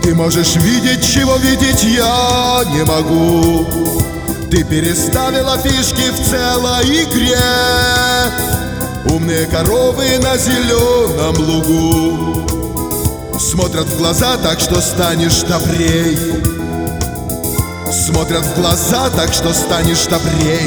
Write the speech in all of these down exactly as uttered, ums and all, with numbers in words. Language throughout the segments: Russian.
Ты можешь видеть, чего видеть я не могу. Ты переставила фишки в целой игре. Умные коровы на зеленом лугу смотрят в глаза так, что станешь добрей. Смотрят в глаза так, что станешь добрей.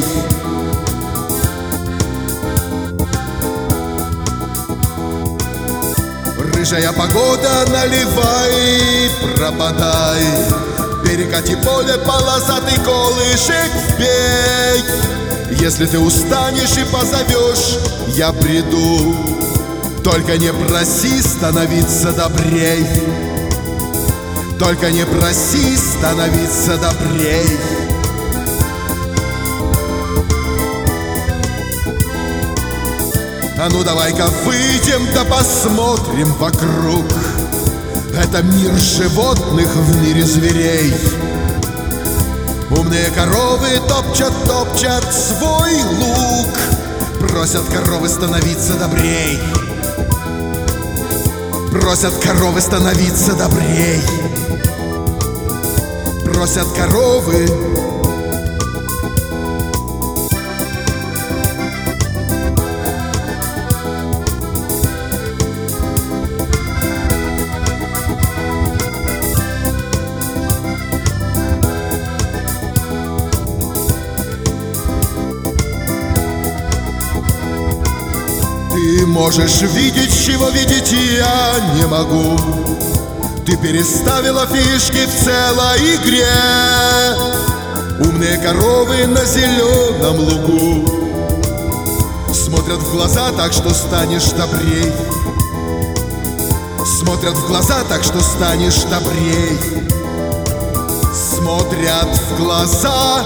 Рыжая погода, наливай, пропадай. Перекати поле, полосатый колышек вбей. Если ты устанешь и позовешь, я приду. Только не проси становиться добрей. Только не проси становиться добрей. А ну давай-ка выйдем да посмотрим вокруг. Это мир животных в мире зверей. Умные коровы топчат, топчат свой лук. Просят коровы становиться добрей. Просят коровы становиться добрей. Просят коровы. Ты можешь видеть, чего видеть я не могу. Ты переставила фишки в целой игре. Умные коровы на зеленом лугу смотрят в глаза так, что станешь добрей. Смотрят в глаза так, что станешь добрей. Смотрят в глаза.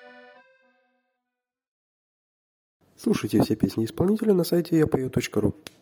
Слушайте все песни исполнителя на сайте я пою точка ру.